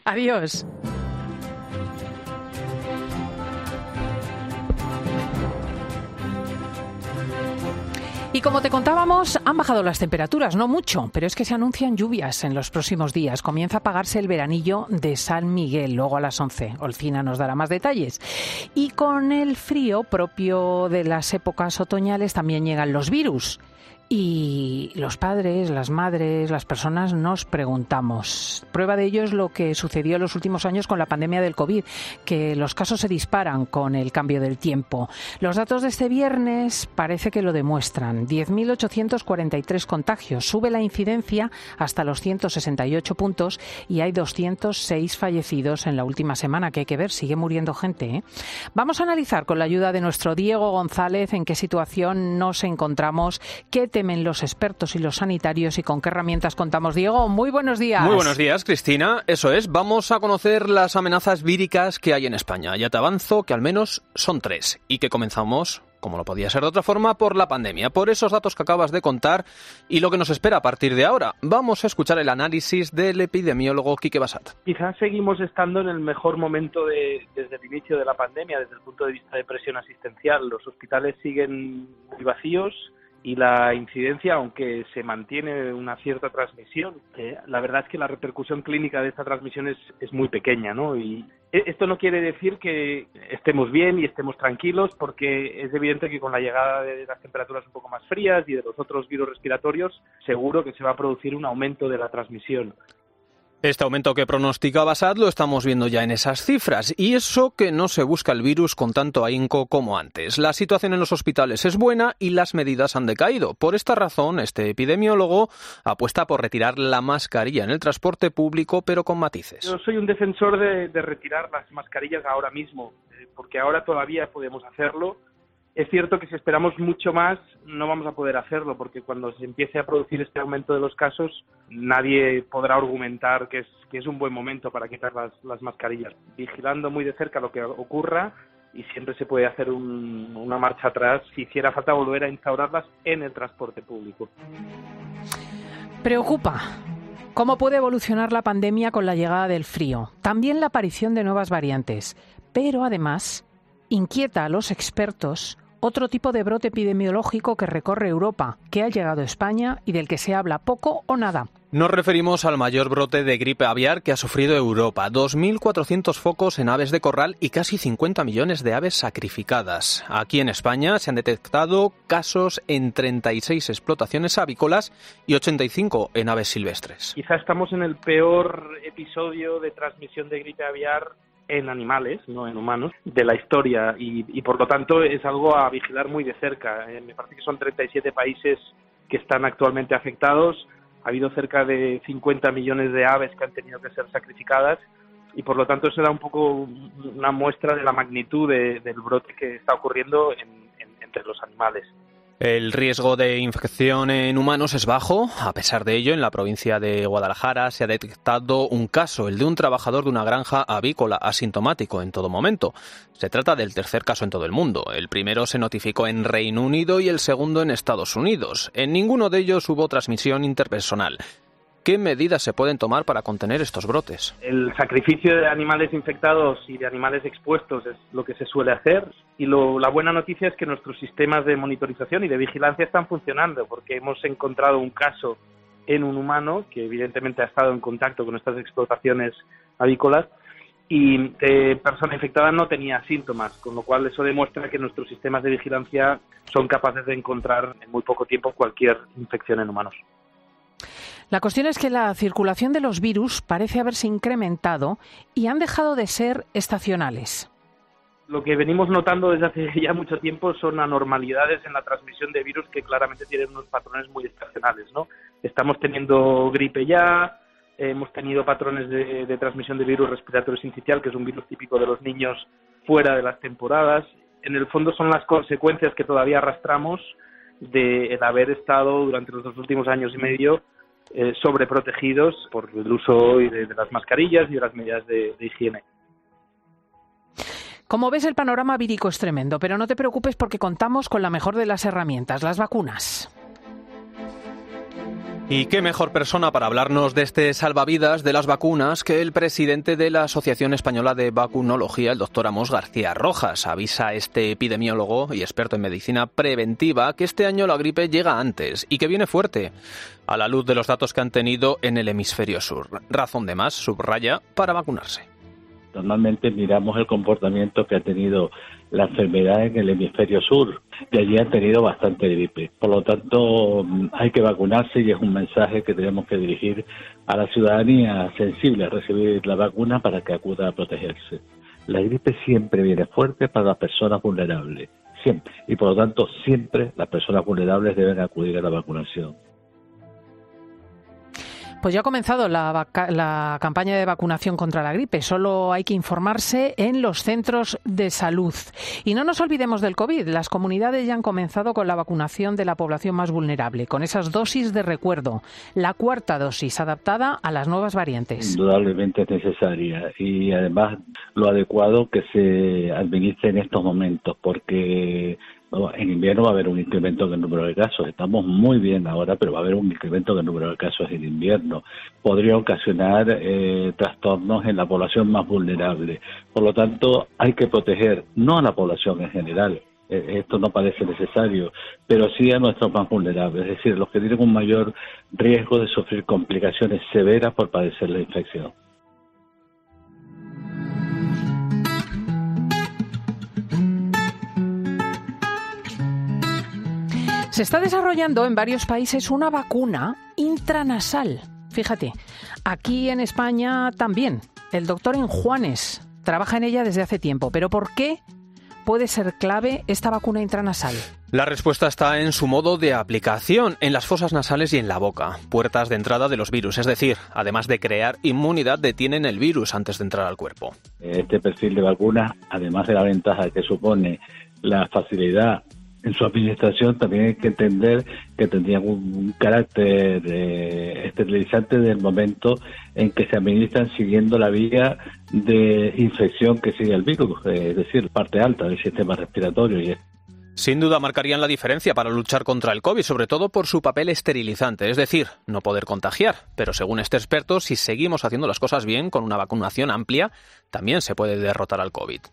Adiós. Y como te contábamos, han bajado las temperaturas, no mucho, pero es que se anuncian lluvias en los próximos días. Comienza a apagarse el veranillo de San Miguel, luego a las 11. Olcina nos dará más detalles. Y con el frío propio de las épocas otoñales también llegan los virus. Y los padres, las madres, las personas nos preguntamos. Prueba de ello es lo que sucedió en los últimos años con la pandemia del COVID, que los casos se disparan con el cambio del tiempo. Los datos de este viernes parece que lo demuestran. 10.843 contagios. Sube la incidencia hasta los 168 puntos y hay 206 fallecidos en la última semana, que hay que ver, sigue muriendo gente, ¿eh? Vamos a analizar con la ayuda de nuestro Diego González en qué situación nos encontramos, qué temen los expertos y los sanitarios y con qué herramientas contamos. Diego, muy buenos días. Muy buenos días, Cristina. Eso es, vamos a conocer las amenazas víricas que hay en España. Ya te avanzo que al menos son 3 y que comenzamos, como no podía ser de otra forma, por la pandemia, por esos datos que acabas de contar y lo que nos espera a partir de ahora. Vamos a escuchar el análisis del epidemiólogo Quique Bassat. Quizás seguimos estando en el mejor momento desde el inicio de la pandemia, desde el punto de vista de presión asistencial. Los hospitales siguen muy vacíos y la incidencia, aunque se mantiene una cierta transmisión, la verdad es que la repercusión clínica de esta transmisión es muy pequeña, ¿no? Y esto no quiere decir que estemos bien y estemos tranquilos, porque es evidente que con la llegada de las temperaturas un poco más frías y de los otros virus respiratorios, seguro que se va a producir un aumento de la transmisión. Este aumento que pronostica Bassat lo estamos viendo ya en esas cifras, y eso que no se busca el virus con tanto ahínco como antes. La situación en los hospitales es buena y las medidas han decaído. Por esta razón, este epidemiólogo apuesta por retirar la mascarilla en el transporte público, pero con matices. Yo soy un defensor de retirar las mascarillas ahora mismo, porque ahora todavía podemos hacerlo. Es cierto que si esperamos mucho más no vamos a poder hacerlo, porque cuando se empiece a producir este aumento de los casos nadie podrá argumentar que es un buen momento para quitar las mascarillas. Vigilando muy de cerca lo que ocurra, y siempre se puede hacer una marcha atrás si hiciera falta volver a instaurarlas en el transporte público. Preocupa cómo puede evolucionar la pandemia con la llegada del frío, también la aparición de nuevas variantes, pero además inquieta a los expertos otro tipo de brote epidemiológico que recorre Europa, que ha llegado a España y del que se habla poco o nada. Nos referimos al mayor brote de gripe aviar que ha sufrido Europa. 2.400 focos en aves de corral y casi 50 millones de aves sacrificadas. Aquí en España se han detectado casos en 36 explotaciones avícolas y 85 en aves silvestres. Quizá estamos en el peor episodio de transmisión de gripe aviar en animales, no en humanos, de la historia, y por lo tanto es algo a vigilar muy de cerca. Me parece que son 37 países que están actualmente afectados. Ha habido cerca de 50 millones de aves que han tenido que ser sacrificadas, y por lo tanto eso da un poco una muestra de la magnitud del brote que está ocurriendo entre los animales. El riesgo de infección en humanos es bajo. A pesar de ello, en la provincia de Guadalajara se ha detectado un caso, el de un trabajador de una granja avícola asintomático en todo momento. Se trata del tercer caso en todo el mundo. El primero se notificó en Reino Unido y el segundo en Estados Unidos. En ninguno de ellos hubo transmisión interpersonal. ¿Qué medidas se pueden tomar para contener estos brotes? El sacrificio de animales infectados y de animales expuestos es lo que se suele hacer, y la buena noticia es que nuestros sistemas de monitorización y de vigilancia están funcionando, porque hemos encontrado un caso en un humano que evidentemente ha estado en contacto con estas explotaciones avícolas, y persona infectada no tenía síntomas, con lo cual eso demuestra que nuestros sistemas de vigilancia son capaces de encontrar en muy poco tiempo cualquier infección en humanos. La cuestión es que la circulación de los virus parece haberse incrementado y han dejado de ser estacionales. Lo que venimos notando desde hace ya mucho tiempo son anormalidades en la transmisión de virus que claramente tienen unos patrones muy estacionales, ¿no? Estamos teniendo gripe ya, hemos tenido patrones de transmisión de virus respiratorio sincitial, que es un virus típico de los niños fuera de las temporadas. En el fondo son las consecuencias que todavía arrastramos de el haber estado durante los 2 últimos años y medio sobreprotegidos por el uso de las mascarillas y de las medidas de higiene. Como ves, el panorama vírico es tremendo, pero no te preocupes porque contamos con la mejor de las herramientas, las vacunas. Y qué mejor persona para hablarnos de este salvavidas de las vacunas que el presidente de la Asociación Española de Vacunología, el doctor Amos García Rojas. Avisa este epidemiólogo y experto en medicina preventiva que este año la gripe llega antes y que viene fuerte, a la luz de los datos que han tenido en el hemisferio sur. Razón de más, subraya, para vacunarse. Normalmente miramos el comportamiento que ha tenido la enfermedad en el hemisferio sur, y allí han tenido bastante gripe. Por lo tanto, hay que vacunarse y es un mensaje que tenemos que dirigir a la ciudadanía sensible a recibir la vacuna para que acuda a protegerse. La gripe siempre viene fuerte para las personas vulnerables, siempre. Y por lo tanto, siempre las personas vulnerables deben acudir a la vacunación. Pues ya ha comenzado la campaña de vacunación contra la gripe. Solo hay que informarse en los centros de salud. Y no nos olvidemos del COVID. Las comunidades ya han comenzado con la vacunación de la población más vulnerable, con esas dosis de recuerdo. La cuarta dosis, adaptada a las nuevas variantes. Indudablemente es necesaria y además lo adecuado que se administre en estos momentos, porque en invierno va a haber un incremento del número de casos. Estamos muy bien ahora, pero va a haber un incremento del número de casos en invierno. Podría ocasionar trastornos en la población más vulnerable. Por lo tanto, hay que proteger no a la población en general. Esto no parece necesario, pero sí a nuestros más vulnerables, es decir, los que tienen un mayor riesgo de sufrir complicaciones severas por padecer la infección. Se está desarrollando en varios países una vacuna intranasal. Fíjate, aquí en España también. El doctor Enjuanes trabaja en ella desde hace tiempo. ¿Pero por qué puede ser clave esta vacuna intranasal? La respuesta está en su modo de aplicación, en las fosas nasales y en la boca, puertas de entrada de los virus. Es decir, además de crear inmunidad, detienen el virus antes de entrar al cuerpo. Este perfil de vacuna, además de la ventaja que supone la facilidad en su administración, también hay que entender que tendrían un carácter esterilizante del momento en que se administran siguiendo la vía de infección que sigue el virus, es decir, parte alta del sistema respiratorio. Sin duda marcarían la diferencia para luchar contra el COVID, sobre todo por su papel esterilizante, es decir, no poder contagiar. Pero según este experto, si seguimos haciendo las cosas bien con una vacunación amplia, también se puede derrotar al COVID.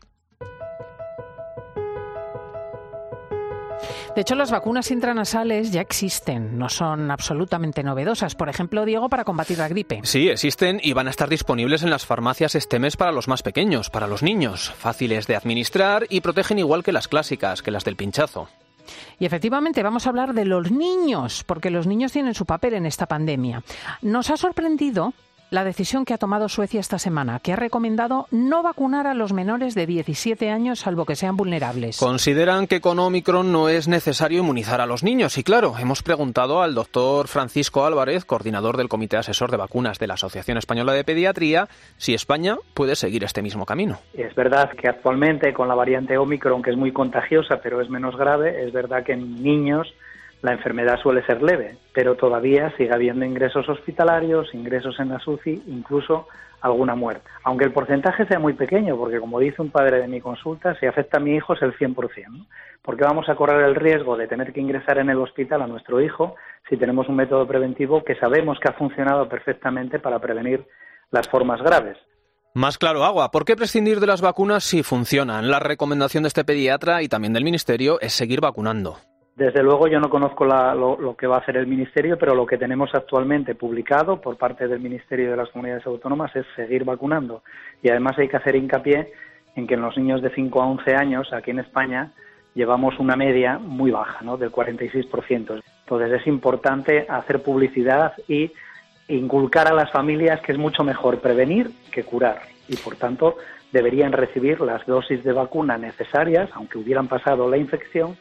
De hecho, las vacunas intranasales ya existen, no son absolutamente novedosas. Por ejemplo, Diego, para combatir la gripe. Sí, existen y van a estar disponibles en las farmacias este mes para los más pequeños, para los niños. Fáciles de administrar y protegen igual que las clásicas, que las del pinchazo. Y efectivamente vamos a hablar de los niños, porque los niños tienen su papel en esta pandemia. Nos ha sorprendido la decisión que ha tomado Suecia esta semana, que ha recomendado no vacunar a los menores de 17 años, salvo que sean vulnerables. Consideran que con Omicron no es necesario inmunizar a los niños. Y claro, hemos preguntado al doctor Francisco Álvarez, coordinador del Comité Asesor de Vacunas de la Asociación Española de Pediatría, si España puede seguir este mismo camino. Es verdad que actualmente con la variante Omicron, que es muy contagiosa, pero es menos grave, es verdad que en niños la enfermedad suele ser leve, pero todavía sigue habiendo ingresos hospitalarios, ingresos en la UCI, incluso alguna muerte. Aunque el porcentaje sea muy pequeño, porque como dice un padre de mi consulta, si afecta a mi hijo es el 100%, ¿no? Porque vamos a correr el riesgo de tener que ingresar en el hospital a nuestro hijo si tenemos un método preventivo que sabemos que ha funcionado perfectamente para prevenir las formas graves. Más claro agua, ¿por qué prescindir de las vacunas si funcionan? La recomendación de este pediatra y también del Ministerio es seguir vacunando. Desde luego yo no conozco lo que va a hacer el Ministerio, pero lo que tenemos actualmente publicado por parte del Ministerio de las Comunidades Autónomas es seguir vacunando. Y además hay que hacer hincapié en que en los niños de 5 a 11 años, aquí en España, llevamos una media muy baja, ¿no?, del 46%. Entonces es importante hacer publicidad y inculcar a las familias que es mucho mejor prevenir que curar. Y por tanto deberían recibir las dosis de vacuna necesarias, aunque hubieran pasado la infección.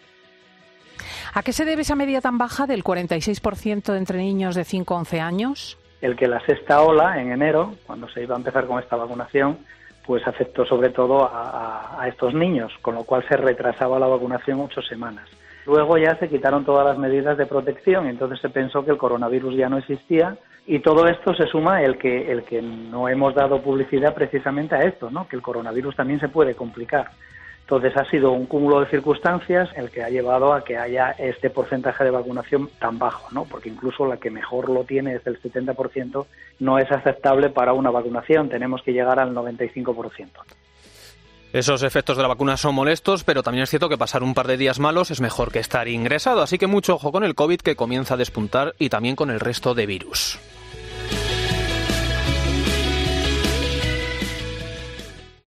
¿A qué se debe esa media tan baja del 46% entre niños de 5 a 11 años? El que la sexta ola, en enero, cuando se iba a empezar con esta vacunación, pues afectó sobre todo a estos niños, con lo cual se retrasaba la vacunación 8 semanas. Luego ya se quitaron todas las medidas de protección, entonces se pensó que el coronavirus ya no existía, y todo esto se suma el que no hemos dado publicidad precisamente a esto, ¿no?, que el coronavirus también se puede complicar. Entonces ha sido un cúmulo de circunstancias el que ha llevado a que haya este porcentaje de vacunación tan bajo, ¿no? Porque incluso la que mejor lo tiene es el 70%, no es aceptable para una vacunación, tenemos que llegar al 95%. Esos efectos de la vacuna son molestos, pero también es cierto que pasar un par de días malos es mejor que estar ingresado, así que mucho ojo con el COVID, que comienza a despuntar, y también con el resto de virus.